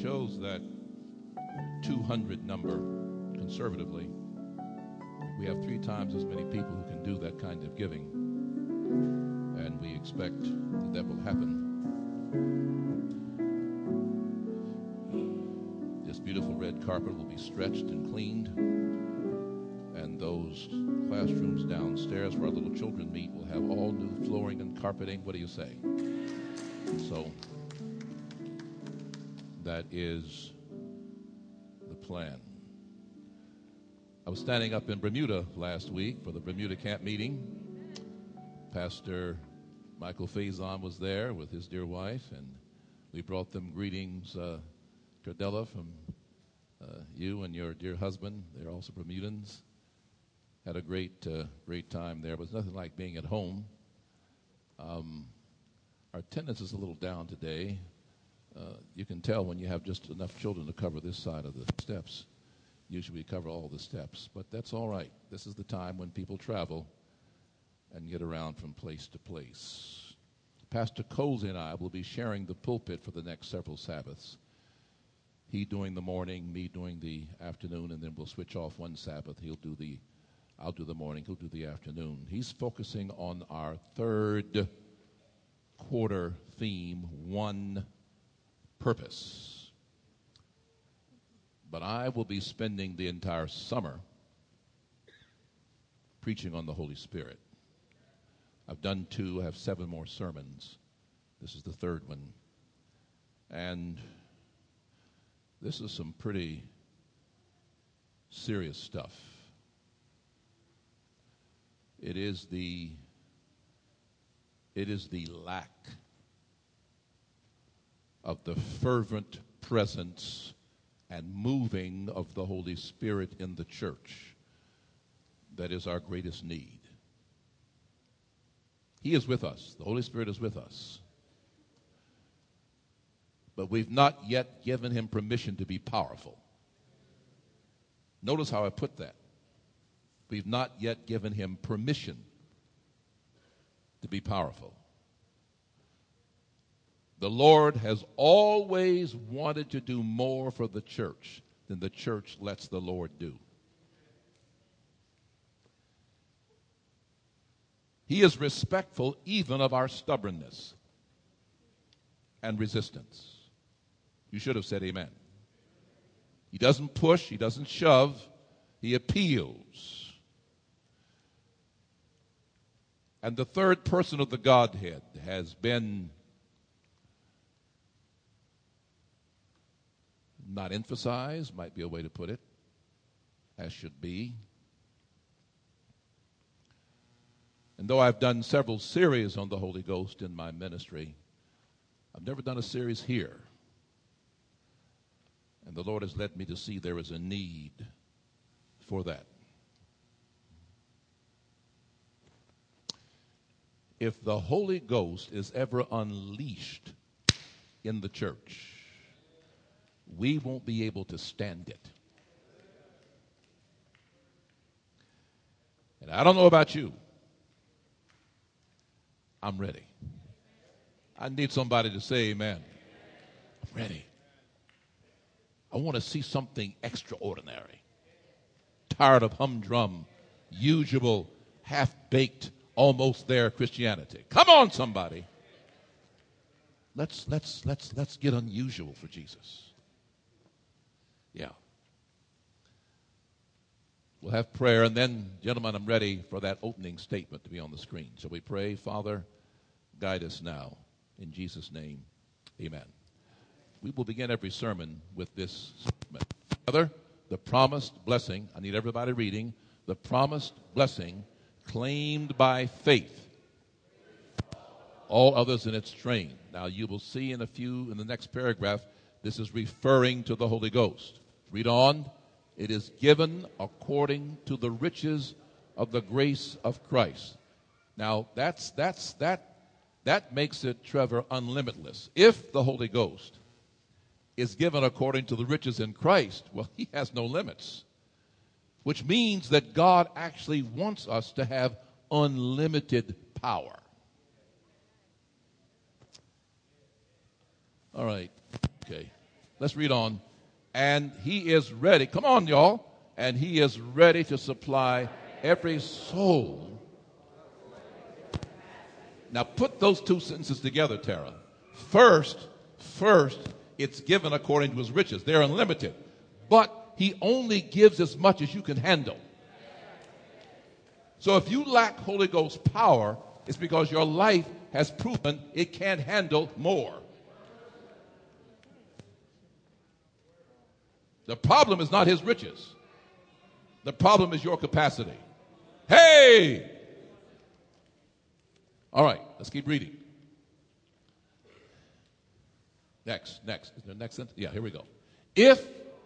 chose that 200 number conservatively, we have 3 times as many people who can do that kind of giving, and we expect that will happen. This beautiful red carpet will be stretched and cleaned, and those classrooms downstairs where our little children meet will have all new flooring and carpeting. What do you say? So that is the plan. I was standing up in Bermuda last week for the Bermuda camp meeting. Pastor Michael Faison was there with his dear wife, and we brought them greetings, Cardella, from you and your dear husband. They're also Bermudans. Had a great time there. It was nothing like being at home. Our attendance is a little down today. You can tell when you have just enough children to cover this side of the steps. Usually we cover all the steps, but that's all right. This is the time when people travel and get around from place to place. Pastor Colsey and I will be sharing the pulpit for the next several Sabbaths. He doing the morning, me doing the afternoon, and then we'll switch off one Sabbath. I'll do the morning, he'll do the afternoon. He's focusing on our third quarter theme, one purpose. But I will be spending the entire summer preaching on the Holy Spirit. I've done 2, I have 7 more sermons. This is the 3rd one. And this is some pretty serious stuff. It is the lack of the fervent presence and moving of the Holy Spirit in the church that is our greatest need. He is with us. The Holy Spirit is with us. But we've not yet given him permission to be powerful. Notice how I put that. We've not yet given him permission to be powerful. The Lord has always wanted to do more for the church than the church lets the Lord do. He is respectful even of our stubbornness and resistance. You should have said amen. He doesn't push, he doesn't shove, he appeals. And the third person of the Godhead has been not emphasized, might be a way to put it, as should be. And though I've done several series on the Holy Ghost in my ministry, I've never done a series here. And the Lord has led me to see there is a need for that. If the Holy Ghost is ever unleashed in the church, we won't be able to stand it. And I don't know about you. I'm ready. I need somebody to say amen. I'm ready. I want to see something extraordinary. Tired of humdrum, usual, half-baked, almost there Christianity. Come on, somebody. Let's get unusual for Jesus. Yeah. We'll have prayer, and then, gentlemen, I'm ready for that opening statement to be on the screen. Shall we pray? Father, guide us now. In Jesus' name, amen. We will begin every sermon with this statement. Father, the promised blessing, I need everybody reading, the promised blessing claimed by faith, all others in its train. Now, you will see in the next paragraph, this is referring to the Holy Ghost. Read on. It is given according to the riches of the grace of Christ. Now, that makes it, Trevor, unlimitless. If the Holy Ghost is given according to the riches in Christ, well, he has no limits, which means that God actually wants us to have unlimited power. All right. Okay. let's read on. And he is ready. Come on, y'all. And he is ready to supply every soul. Now put those two sentences together, Tara. First, it's given according to his riches. They're unlimited. But he only gives as much as you can handle. So if you lack Holy Ghost power, it's because your life has proven it can't handle more. The problem is not his riches. The problem is your capacity. Hey! All right, let's keep reading. Next. Is there a next sentence? Yeah, here we go. If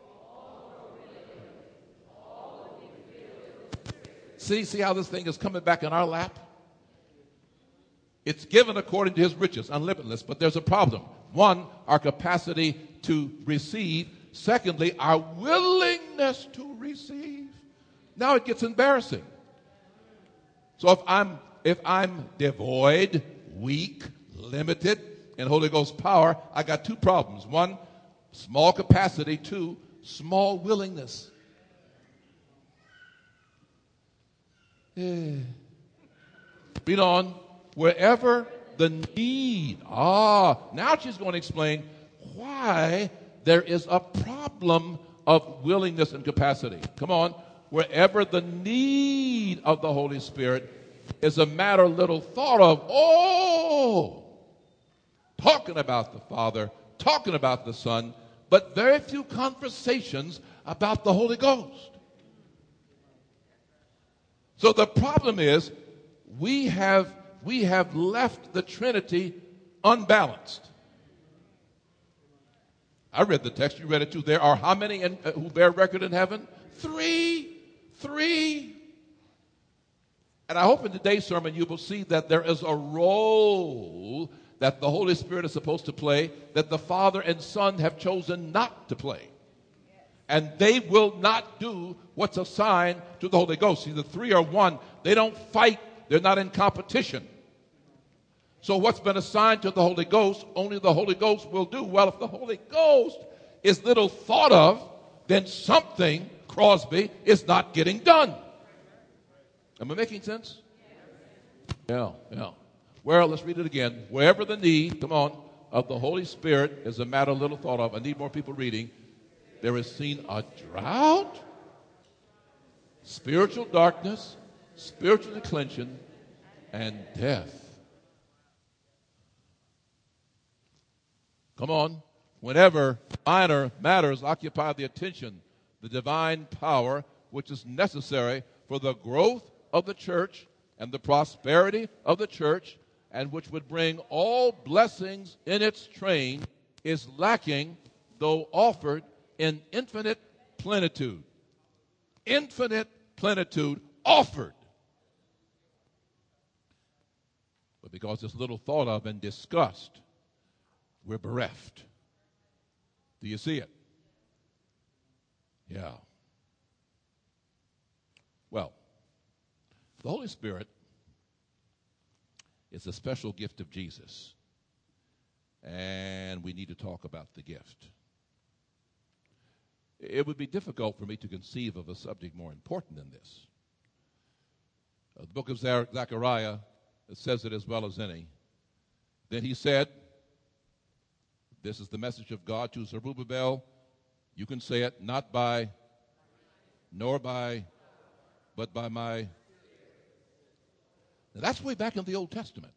See how this thing is coming back in our lap? It's given according to his riches, unlimitless, but there's a problem. One, our capacity to receive. Secondly, our willingness to receive. Now it gets embarrassing. So if I'm devoid, weak, limited in Holy Ghost power, I got two problems. One, small capacity. Two, small willingness. Read on. Wherever the need. Now she's going to explain why there is a problem of willingness and capacity. Come on. Wherever the need of the Holy Spirit is a matter little thought of. Talking about the Father, talking about the Son, but very few conversations about the Holy Ghost. So the problem is we have left the Trinity unbalanced. I read the text. You read it too. There are how many who bear record in heaven? Three. And I hope in today's sermon you will see that there is a role that the Holy Spirit is supposed to play that the Father and Son have chosen not to play. And they will not do what's assigned to the Holy Ghost. See, the three are one. They don't fight. They're not in competition. So what's been assigned to the Holy Ghost, only the Holy Ghost will do. Well, if the Holy Ghost is little thought of, then something, Crosby, is not getting done. Am I making sense? Yeah. Well, let's read it again. Wherever the need, come on, of the Holy Spirit is a matter little thought of. I need more people reading. There is seen a drought, spiritual darkness, spiritual declension, and death. Come on. Whenever minor matters occupy the attention, the divine power which is necessary for the growth of the church and the prosperity of the church, and which would bring all blessings in its train, is lacking, though offered in infinite plenitude. Infinite plenitude offered. But because it's little thought of and discussed, we're bereft. Do you see it? Yeah. Well, the Holy Spirit is a special gift of Jesus. And we need to talk about the gift. It would be difficult for me to conceive of a subject more important than this. The book of Zechariah says it as well as any. Then he said, this is the message of God to Zerubbabel. You can say it, not by, nor by, but by my. Now that's way back in the Old Testament.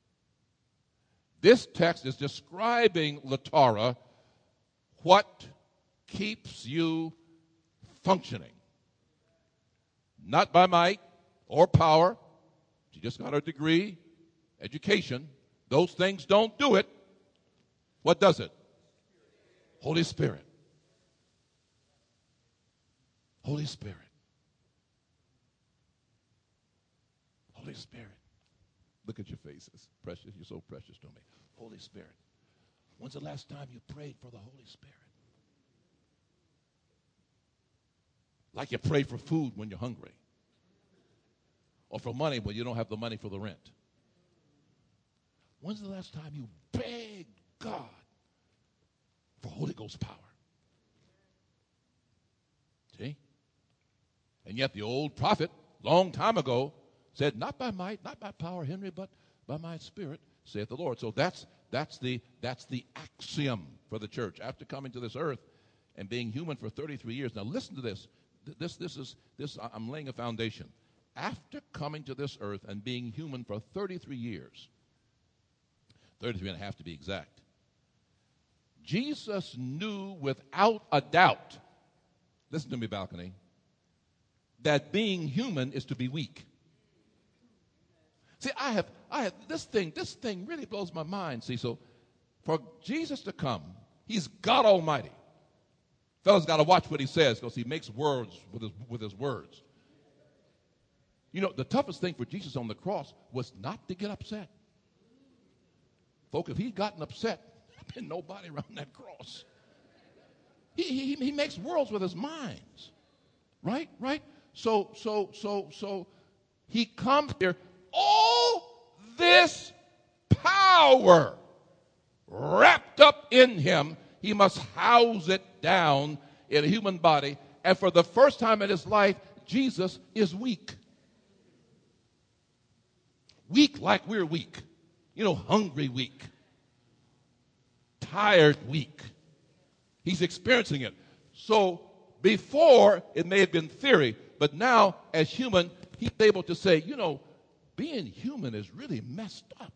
This text is describing, Latara, what keeps you functioning. Not by might or power. She just got her degree, education. Those things don't do it. What does it? Holy Spirit. Holy Spirit. Holy Spirit. Look at your faces. Precious. You're so precious to me. Holy Spirit. When's the last time you prayed for the Holy Spirit? Like you pray for food when you're hungry. Or for money when you don't have the money for the rent. When's the last time you begged God for Holy Ghost power? And yet the old prophet, long time ago, said, not by might, not by power, Henry, but by my spirit, saith the Lord. So that's the axiom for the church. After coming to this earth and being human for 33 years. Now listen to this. I'm laying a foundation. After coming to this earth and being human for 33 years, 33 and a half to be exact, Jesus knew without a doubt, listen to me, balcony, that being human is to be weak. See, I have this thing really blows my mind. See, so for Jesus to come, he's God Almighty. Fellas got to watch what he says because he makes words with his words. You know, the toughest thing for Jesus on the cross was not to get upset. Folks, if he'd gotten upset, there'd been nobody around that cross. He makes worlds with his minds. Right? So he comes here. All this power wrapped up in him, he must house it down in a human body. And for the first time in his life, Jesus is weak. Weak like we're weak. You know, hungry weak. Tired weak. He's experiencing it. So before, it may have been theory, but now as human, he's able to say, you know, being human is really messed up.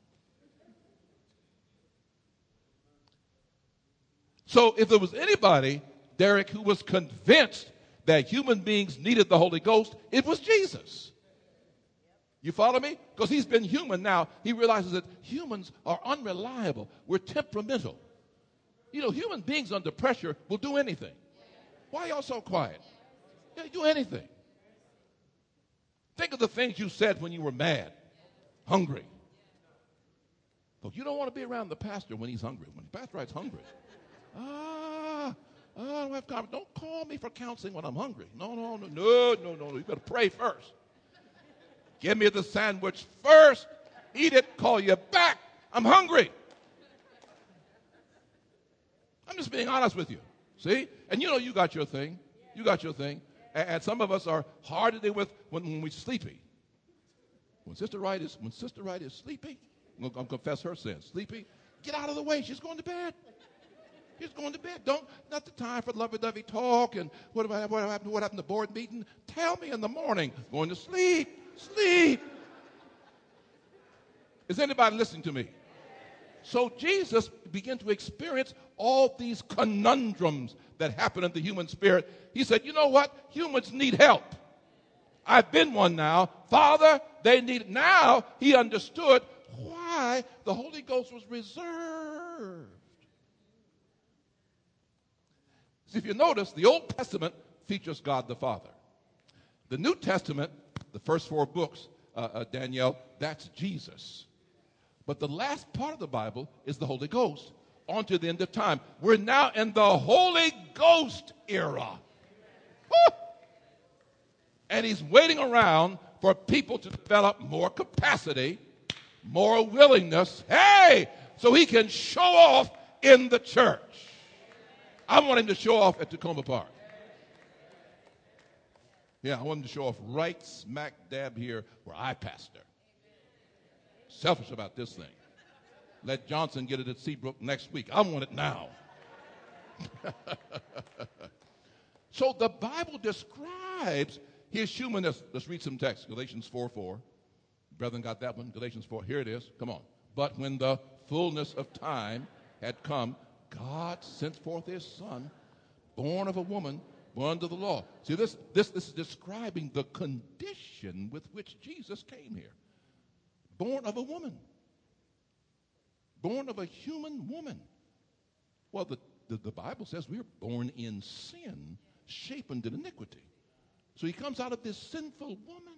So if there was anybody, Derek, who was convinced that human beings needed the Holy Ghost, it was Jesus. You follow me? Because he's been human now. He realizes that humans are unreliable. We're temperamental. You know, human beings under pressure will do anything. Why are y'all so quiet? Yeah, do anything. Think of the things you said when you were mad, hungry. But you don't want to be around the pastor when he's hungry. When the pastor is hungry. Don't call me for counseling when I'm hungry. No. You got to pray first. Give me the sandwich first. Eat it. Call you back. I'm hungry. I'm just being honest with you. See? And you know you got your thing. You got your thing. And some of us are hard to deal with when we're sleepy. When Sister Wright is sleepy, I'm going to confess her sins. Sleepy, get out of the way. She's going to bed. She's going to bed. Not the time for lovey-dovey talk and what happened to the board meeting. Tell me in the morning. Going to sleep. Sleep. Is anybody listening to me? So Jesus began to experience all these conundrums that happen in the human spirit. He said, you know what? Humans need help. I've been one now. Father, they need it. Now he understood why the Holy Ghost was reserved. See, if you notice, the Old Testament features God the Father. The New Testament, the first 4 books, Danielle, that's Jesus. But the last part of the Bible is the Holy Ghost on to the end of time. We're now in the Holy Ghost era. Woo! And he's waiting around for people to develop more capacity, more willingness, so he can show off in the church. I want him to show off at Tacoma Park. Yeah, I want him to show off right smack dab here where I pastor. Selfish about this thing. Let Johnson get it at Seabrook next week. I want it now. So the Bible describes his humanness. Let's read some text. Galatians 4:4. Brethren got that one? Galatians 4. Here it is. Come on. But when the fullness of time had come, God sent forth his son, born of a woman, born under the law. See, this is describing the condition with which Jesus came here. Born of a woman. Born of a human woman. Well, the Bible says we are born in sin, shapen in iniquity. So he comes out of this sinful woman.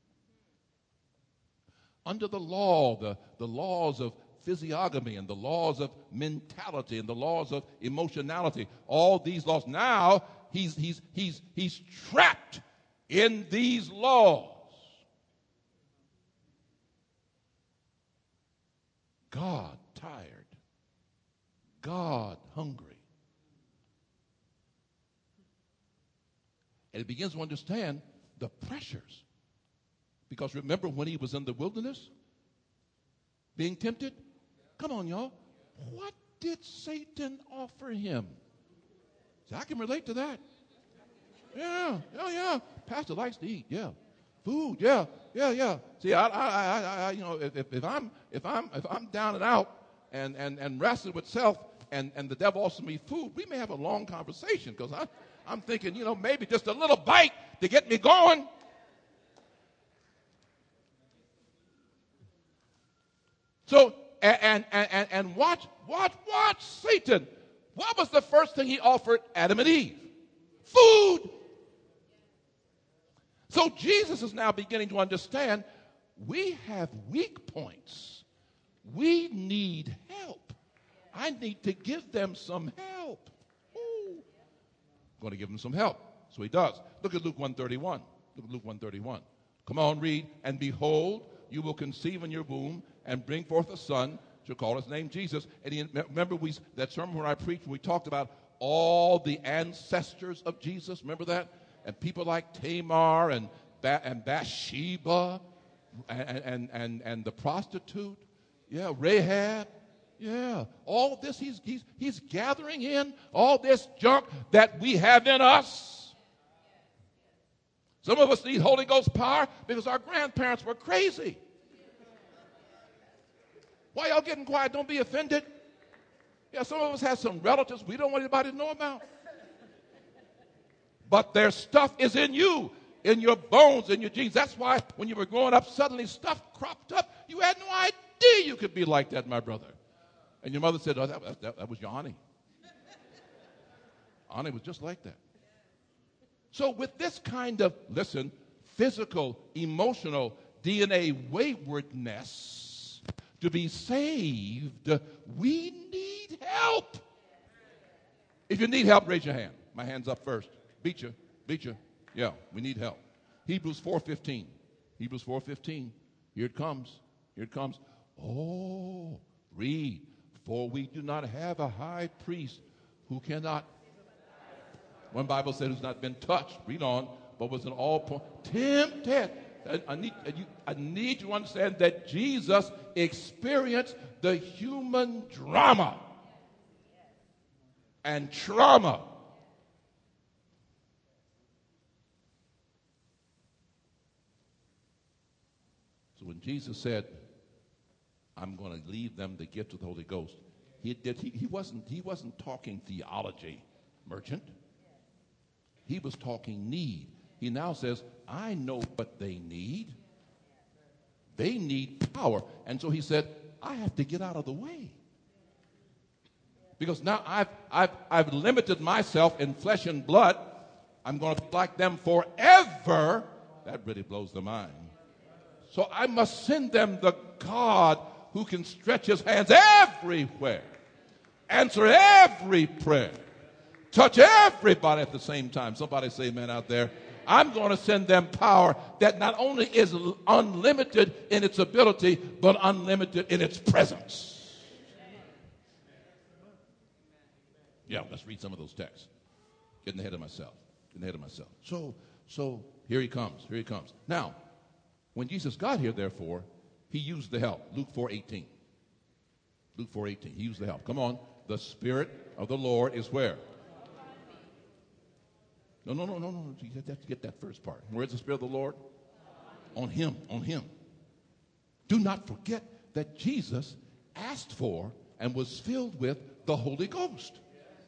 Under the law, the laws of physiognomy and the laws of mentality and the laws of emotionality, all these laws. Now he's trapped in these laws. God tired. God hungry. And he begins to understand the pressures. Because remember when he was in the wilderness being tempted? Come on, y'all. What did Satan offer him? See, I can relate to that. Yeah. Pastor likes to eat. Yeah. Food. Yeah. See, I you know, if I'm down and out and wrestling with self, and the devil offers me food, we may have a long conversation because I'm thinking, you know, maybe just a little bite to get me going. So, and watch Satan. What was the first thing he offered Adam and Eve? Food. So Jesus is now beginning to understand we have weak points. We need help. I need to give them some help. Ooh. I'm going to give them some help. So he does. Look at Luke 131. Look at Luke 131. Come on, read. And behold, you will conceive in your womb and bring forth a son. Shall call his name Jesus. And remember that sermon where I preached, we talked about all the ancestors of Jesus. Remember that? And people like Tamar and Bathsheba and the prostitute. Yeah, Rahab. Yeah, all this he's gathering in all this junk that we have in us. Some of us need Holy Ghost power because our grandparents were crazy. Why y'all getting quiet? Don't be offended. Yeah, some of us have some relatives we don't want anybody to know about. But their stuff is in you, in your bones, in your genes. That's why when you were growing up, suddenly stuff cropped up. You had no idea you could be like that, my brother. And your mother said, oh, that was your Ani. Ani was just like that. So with this kind of, listen, physical, emotional, DNA waywardness, to be saved, we need help. If you need help, raise your hand. My hand's up first. Beat you. Yeah, we need help. Hebrews 4:15. Hebrews 4:15. Here it comes. Oh, read. For we do not have a high priest who cannot. One Bible said who's not been touched. Read on. But was in all point tempted. I need you to understand that Jesus experienced the human drama and trauma. So when Jesus said, I'm going to leave them the gift of the Holy Ghost, he wasn't talking theology, merchant. He was talking need. He now says, I know what they need. They need power. And so he said, I have to get out of the way. Because now I've limited myself in flesh and blood. I'm going to be like them forever. That really blows the mind. So I must send them the God who can stretch his hands everywhere, answer every prayer, touch everybody at the same time. Somebody say amen out there. I'm going to send them power that not only is unlimited in its ability, but unlimited in its presence. Yeah, let's read some of those texts. Getting ahead of myself. So here he comes. Now, when Jesus got here, therefore, he used the help. Luke 4:18. He used the help. Come on. The Spirit of the Lord is where? No. You have to get that first part. Where's the Spirit of the Lord? On him. Do not forget that Jesus asked for and was filled with the Holy Ghost.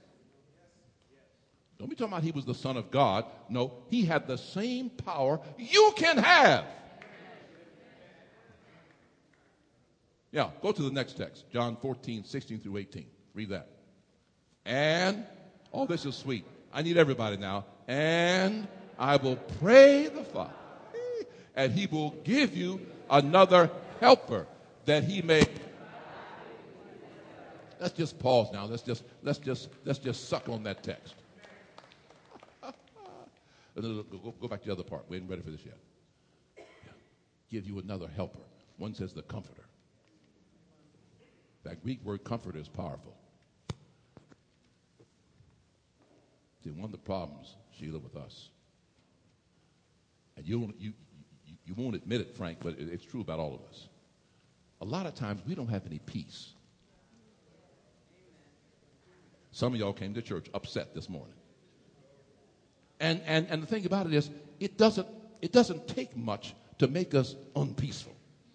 Don't be talking about he was the Son of God. No, he had the same power you can have. Yeah, go to the next text. John 14:16-18. Read that. And, oh, this is sweet. I need everybody now. And I will pray the Father, and he will give you another helper that he may. Let's just pause now. Let's just suck on that text. Go back to the other part. We ain't ready for this yet. Yeah. Give you another helper. One says the comforter. That Greek word comforter is powerful. See, one of the problems, Sheila, with us, And you won't admit it, Frank, but it's true about all of us. A lot of times we don't have any peace. Some of y'all came to church upset this morning. And the thing about it is, it doesn't take much to make us unpeaceful.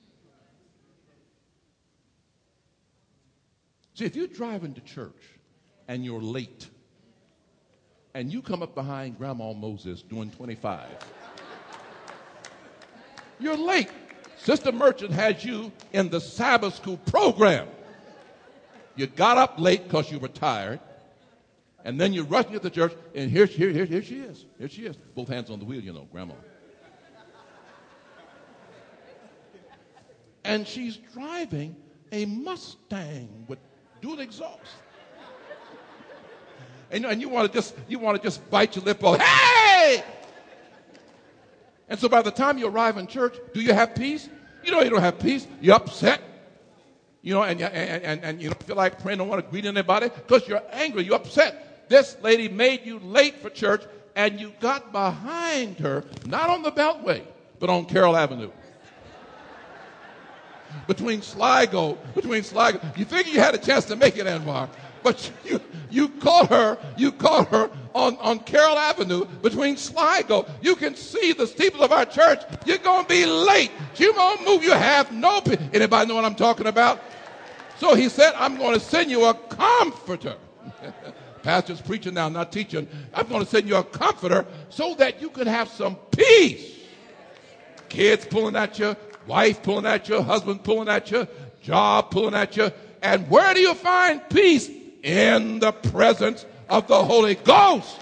See, if you're driving to church and you're late, and you come up behind Grandma Moses doing 25, you're late. Sister Merchant has you in the Sabbath school program. You got up late because you were tired, and then you're rushing to the church, and here she is. Here she is. Both hands on the wheel, you know, Grandma. And she's driving a Mustang with dual exhaust. And you want to just bite your lip off. Hey! And so by the time you arrive in church, do you have peace? You know you don't have peace. You're upset. You know, and you don't feel like praying, don't want to greet anybody because you're angry, you're upset. This lady made you late for church, and you got behind her, not on the Beltway, but on Carroll Avenue. Between Sligo. You figure you had a chance to make it, Anwar. But you caught her on Carroll Avenue between Sligo. You can see the steeple of our church. You're going to be late. You won't move. You have no peace. Anybody know what I'm talking about? So he said, I'm going to send you a comforter. Pastor's preaching now, not teaching. I'm going to send you a comforter so that you can have some peace. Kids pulling at you, wife pulling at you, husband pulling at you, job pulling at you. And where do you find peace? In the presence of the Holy Ghost.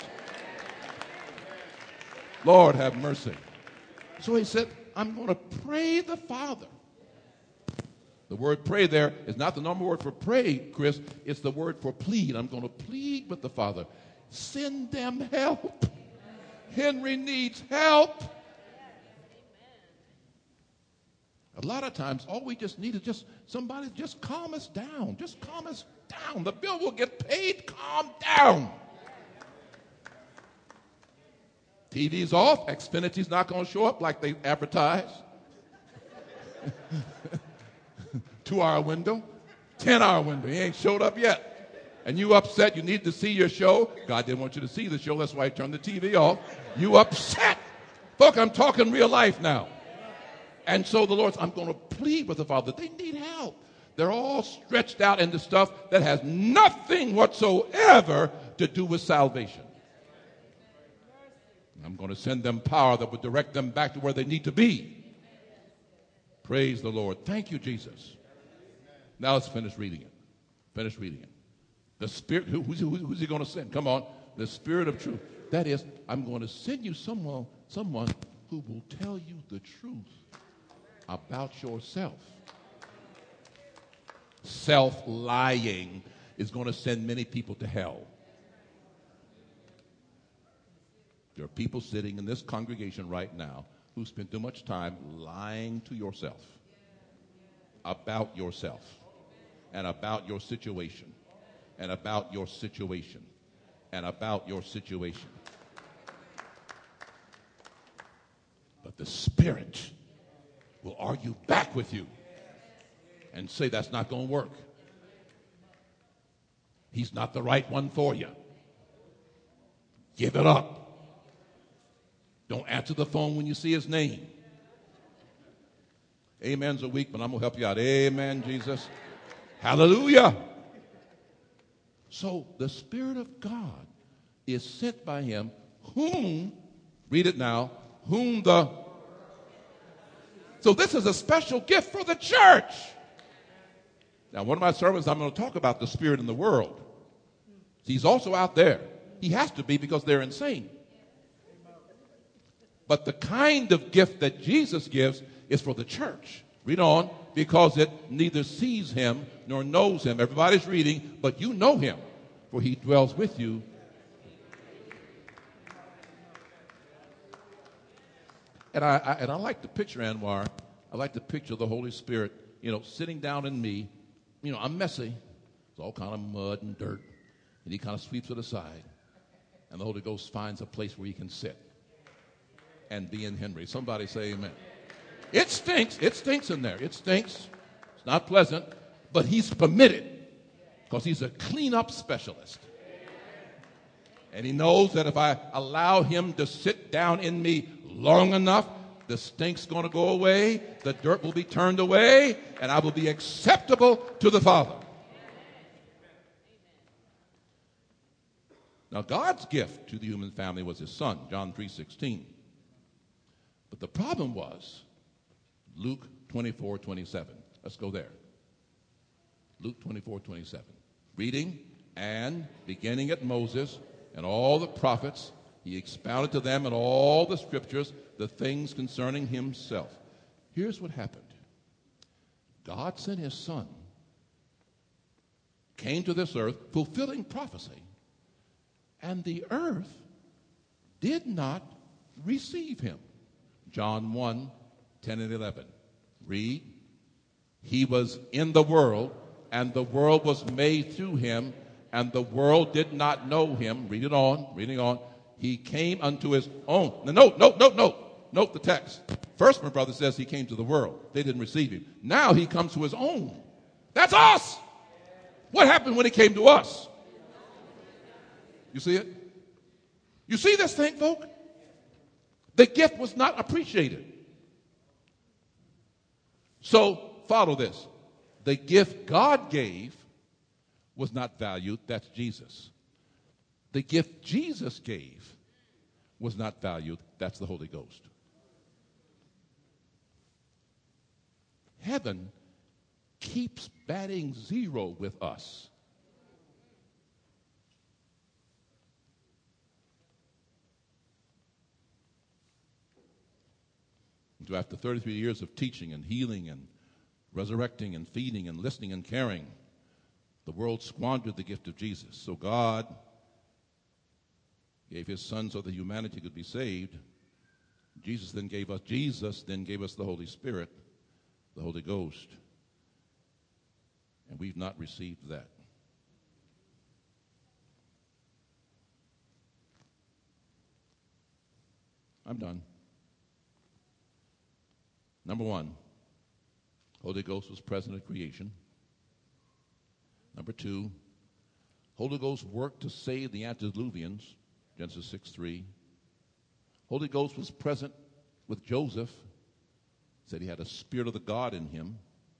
Lord, have mercy. So he said, I'm going to pray the Father. The word pray there is not the normal word for pray, Chris. It's the word for plead. I'm going to plead with the Father. Send them help. Henry needs help. A lot of times, all we just need is just somebody just calm us down. Just calm us down. The bill will get paid. Calm down. TV's off. Xfinity's not going to show up like they advertise. 2-hour window, 10-hour window. He ain't showed up yet. And you upset. You need to see your show. God didn't want you to see the show. That's why he turned the TV off. You upset. Look, I'm talking real life now. And so the Lord said, I'm going to plead with the Father. They need help. They're all stretched out into stuff that has nothing whatsoever to do with salvation. I'm going to send them power that will direct them back to where they need to be. Praise the Lord. Thank you, Jesus. Now let's finish reading it. Finish reading it. The Spirit, who's he going to send? Come on. The Spirit of truth. That is, I'm going to send you someone who will tell you the truth about yourself. Self-lying is going to send many people to hell. There are people sitting in this congregation right now who spend too much time lying to yourself about yourself and about your situation and about your situation and about your situation. But the Spirit will argue back with you and say that's not going to work. He's not the right one for you. Give it up. Don't answer the phone when you see his name. Amens are weak, but I'm going to help you out. Amen, Jesus. Hallelujah. So the Spirit of God is sent by him, whom, read it now, So this is a special gift for the church. Now, one of my sermons, I'm going to talk about the Spirit in the world. He's also out there. He has to be because they're insane. But the kind of gift that Jesus gives is for the church. Read on. Because it neither sees him nor knows him. Everybody's reading, but you know him, for he dwells with you. And I like the picture, Anwar. I like the picture of the Holy Spirit, sitting down in me. I'm messy. It's all kind of mud and dirt. And he kind of sweeps it aside. And the Holy Ghost finds a place where he can sit. and being Henry. Somebody say amen. It stinks. It stinks in there. It stinks. It's not pleasant, but he's permitted because he's a cleanup specialist. And he knows that if I allow him to sit down in me long enough, the stink's going to go away, the dirt will be turned away, and I will be acceptable to the Father. Now, God's gift to the human family was his son, John 3:16. But the problem was Luke 24:27. Let's go there. Luke 24:27. Reading, and beginning at Moses and all the prophets, he expounded to them in all the scriptures the things concerning himself. Here's what happened. God sent his son, came to this earth, fulfilling prophecy, and the earth did not receive him. John 1:10 and 11. Read. He was in the world, and the world was made through him, and the world did not know him. Read it on, reading on. He came unto his own. Now, note the text. First, my brother says he came to the world. They didn't receive him. Now he comes to his own. That's us. What happened when he came to us? You see it? You see this thing, folk? The gift was not appreciated. So, follow this. The gift God gave was not valued. That's Jesus. The gift Jesus gave was not valued. That's the Holy Ghost. Heaven keeps batting zero with us. So after 33 years of teaching and healing and resurrecting and feeding and listening and caring, the world squandered the gift of Jesus. So God gave his son so that humanity could be saved. Jesus then gave us the Holy Spirit, the Holy Ghost. And we've not received that. I'm done. Number one, Holy Ghost was present at creation. Number two, Holy Ghost worked to save the antediluvians, Genesis 6:3. Holy Ghost was present with Joseph, said he had a spirit of the God in him.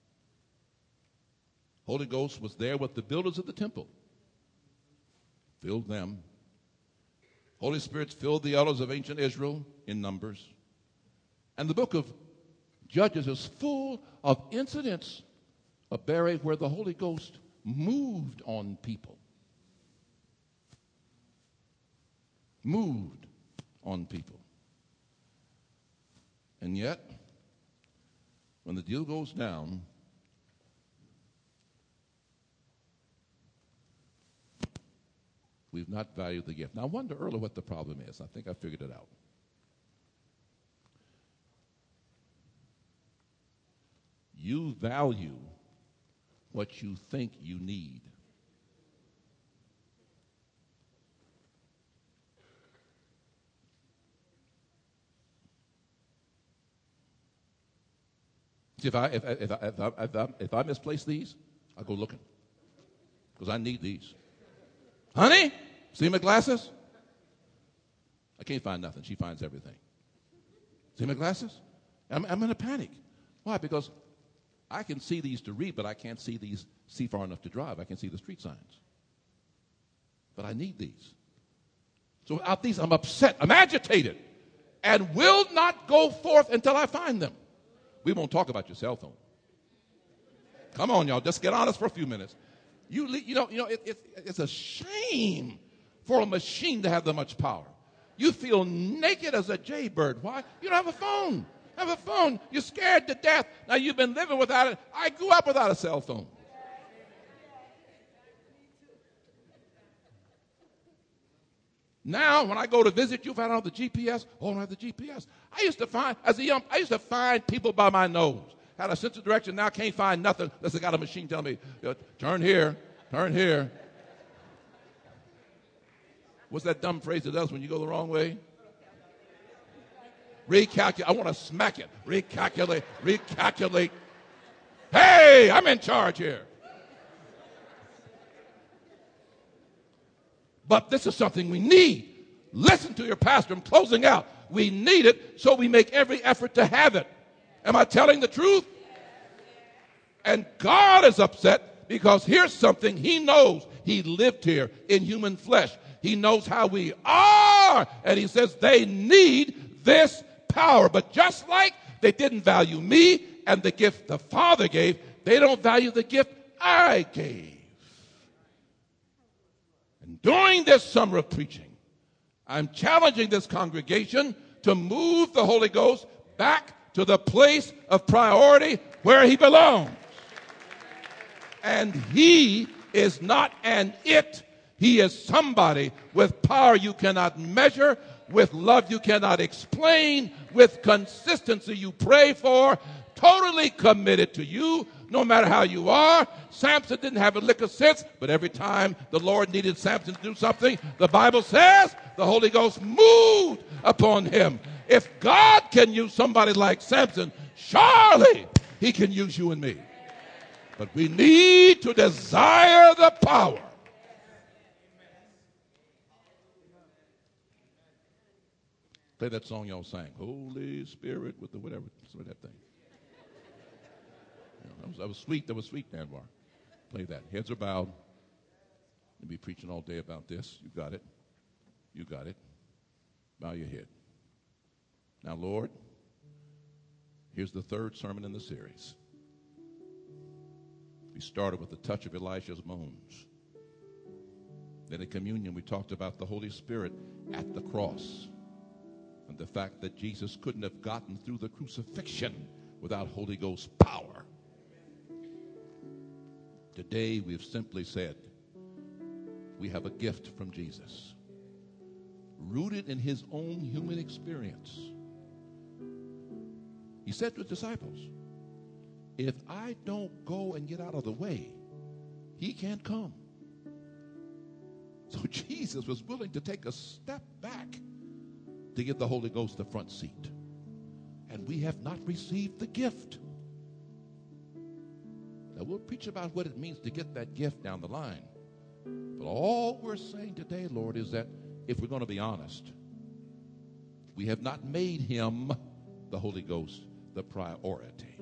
Holy Ghost was there with the builders of the temple, filled them. Holy Spirit filled the elders of ancient Israel in Numbers. And the book of Judges is full of incidents of burial where the Holy Ghost moved on people. Moved on people. And yet, when the deal goes down, we've not valued the gift. Now, I wonder earlier what the problem is. I think I figured it out. You value what you think you need. See, if I misplace these, I'll go looking because I need these. Honey, see my glasses? I can't find nothing. She finds everything. See my glasses? I'm in a panic. Why? Because I can see these to read, but I can't see far enough to drive. I can see the street signs. But I need these. So without these, I'm upset. I'm agitated. And will not go forth until I find them. We won't talk about your cell phone. Come on, y'all. Just get honest for a few minutes. It's a shame for a machine to have that much power. You feel naked as a jaybird. Why? You don't have a phone. Have a phone. You're scared to death. Now you've been living without it. I grew up without a cell phone. Now, when I go to visit you, if I don't have the GPS, I don't have the GPS. I used to find people by my nose. Had a sense of direction. Now I can't find nothing unless I got a machine telling me, turn here, turn here. What's that dumb phrase it does when you go the wrong way? Recalculate. I want to smack it. Recalculate. Hey, I'm in charge here. But this is something we need. Listen to your pastor. I'm closing out. We need it, so we make every effort to have it. Am I telling the truth? And God is upset because here's something he knows. He lived here in human flesh. He knows how we are. And he says they need this power. But just like they didn't value me and the gift the Father gave, they don't value the gift I gave. And during this summer of preaching, I'm challenging this congregation to move the Holy Ghost back to the place of priority where he belongs. And he is not an it. He is somebody with power you cannot measure, with love you cannot explain, with consistency you pray for, totally committed to you, no matter how you are. Samson didn't have a lick of sense, but every time the Lord needed Samson to do something, the Bible says the Holy Ghost moved upon him. If God can use somebody like Samson, surely he can use you and me. But we need to desire the power. Play that song y'all sang, Holy Spirit, with the whatever, that thing. That was sweet. That was sweet, Danbar. Play that. Heads are bowed. You'll be preaching all day about this. You got it. You got it. Bow your head. Now, Lord, here's the third sermon in the series. We started with the touch of Elisha's moans. Then in communion, we talked about the Holy Spirit at the cross and the fact that Jesus couldn't have gotten through the crucifixion without Holy Ghost power. Today, we've simply said we have a gift from Jesus, rooted in his own human experience. He said to his disciples, if I don't go and get out of the way, he can't come. So Jesus was willing to take a step back to give the Holy Ghost the front seat. And we have not received the gift. Now, we'll preach about what it means to get that gift down the line. But all we're saying today, Lord, is that if we're going to be honest, we have not made him, the Holy Ghost, the priority.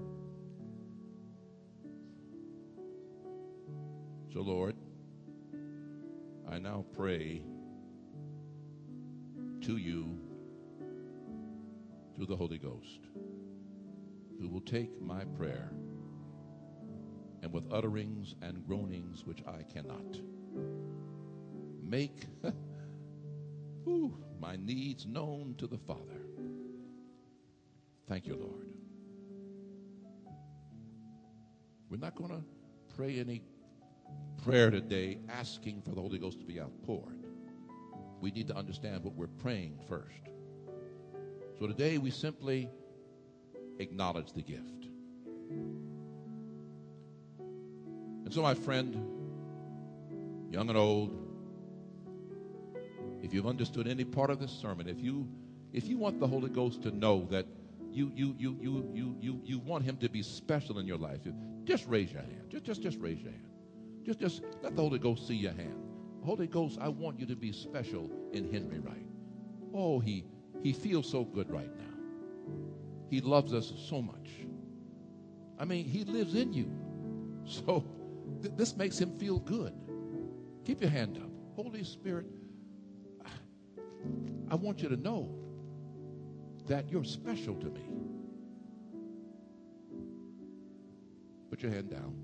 So, Lord, I now pray to you through the Holy Ghost, who will take my prayer and with utterings and groanings which I cannot, make my needs known to the Father. Thank you, Lord. We're not going to pray any prayer today asking for the Holy Ghost to be outpoured. We need to understand what we're praying first. So today we simply acknowledge the gift. And so, my friend, young and old, if you've understood any part of this sermon, if you want the Holy Ghost to know that you want him to be special in your life, just raise your hand. Just raise your hand. Just let the Holy Ghost see your hand. Holy Ghost, I want you to be special in Henry Wright. Oh, he feels so good right now. He loves us so much. I mean, he lives in you. So this makes him feel good. Keep your hand up. Holy Spirit, I want you to know that you're special to me. Put your hand down.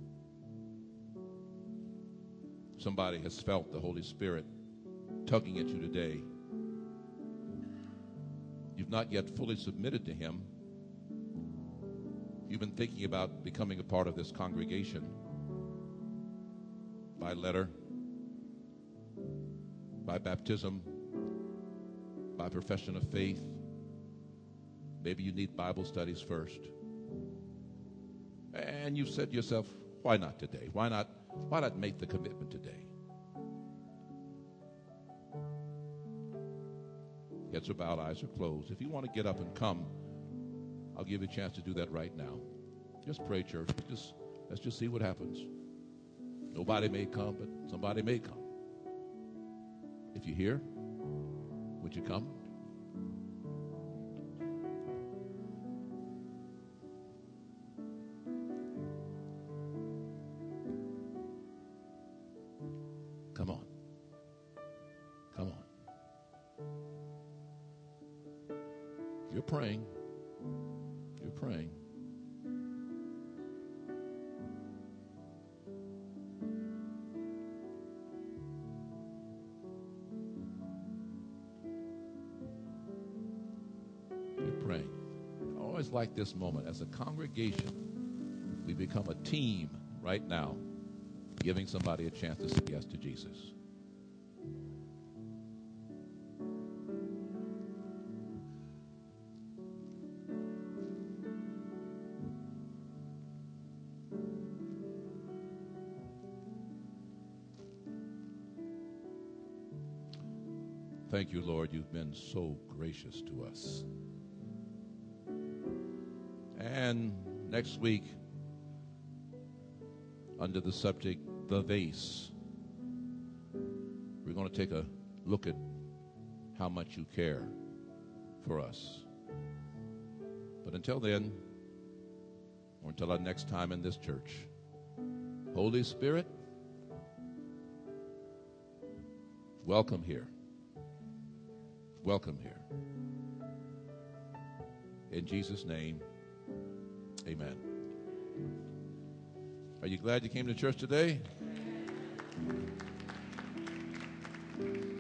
Somebody has felt the Holy Spirit tugging at you today. You've not yet fully submitted to him. You've been thinking about becoming a part of this congregation by letter, by baptism, by profession of faith. Maybe you need Bible studies first. And you've said to yourself, why not today? Why not make the commitment today? Heads are bowed, eyes are closed. If you want to get up and come, I'll give you a chance to do that right now. Just pray, church. Let's just see what happens. Nobody may come, but somebody may come. If you're here, would you come? Come on. Come on. You're praying. You're praying. You're praying. I always like this moment. As a congregation, we become a team right now, giving somebody a chance to say yes to Jesus. Thank you, Lord. You've been so gracious to us. And next week, under the subject, the vase, we're going to take a look at how much you care for us. But until then, or until our next time in this church, Holy Spirit, welcome here. Welcome here. In Jesus' name, amen. Are you glad you came to church today?